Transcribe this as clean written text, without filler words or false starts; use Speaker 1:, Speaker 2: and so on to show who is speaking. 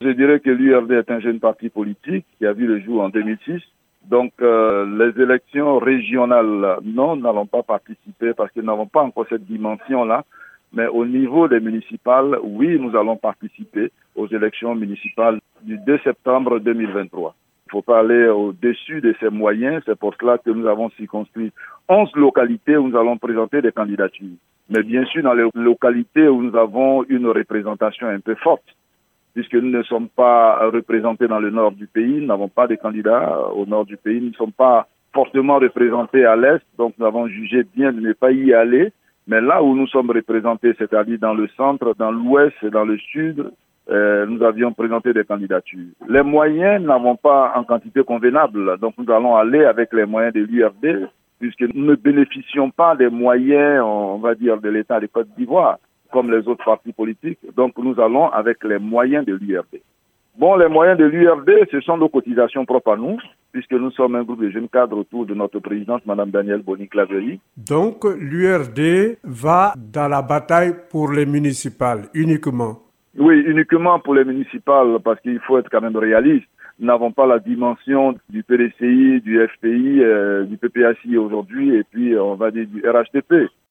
Speaker 1: Je dirais que l'URD est un jeune parti politique qui a vu le jour en 2006. Donc, les élections régionales, non, nous n'allons pas participer parce que nous n'avons pas encore cette dimension-là. Mais au niveau des municipales, oui, nous allons participer aux élections municipales du 2 septembre 2023. Il ne faut pas aller au-dessus de ces moyens. C'est pour cela que nous avons circonscrit 11 localités où nous allons présenter des candidatures. Mais bien sûr, dans les localités où nous avons une représentation un peu forte, puisque nous ne sommes pas représentés dans le nord du pays, nous n'avons pas de candidats au nord du pays, nous ne sommes pas fortement représentés à l'est, donc nous avons jugé bien de ne pas y aller. Mais là où nous sommes représentés, c'est-à-dire dans le centre, dans l'ouest et dans le sud, nous avions présenté des candidatures. Les moyens n'avons pas en quantité convenable, donc nous allons aller avec les moyens de l'URD, puisque nous ne bénéficions pas des moyens, on va dire, de l'État de Côte d'Ivoire, comme les autres partis politiques. Donc nous allons avec les moyens de l'URD. Bon, les moyens de l'URD, ce sont nos cotisations propres à nous, puisque nous sommes un groupe de jeunes cadres autour de notre présidente, Mme Danielle Boni-Claverie.
Speaker 2: Donc l'URD va dans la bataille pour les municipales uniquement?
Speaker 1: Oui, uniquement pour les municipales, parce qu'il faut être quand même réaliste. Nous n'avons pas la dimension du PDCI, du FPI, du PPACI aujourd'hui, et puis on va dire du RHTP.